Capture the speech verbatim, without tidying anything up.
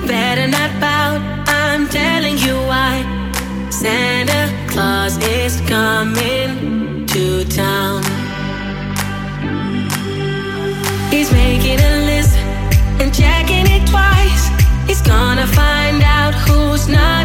better not pout, I'm telling you why. Santa Claus is coming to town. He's making a list and checking it twice. He's gonna find out who's not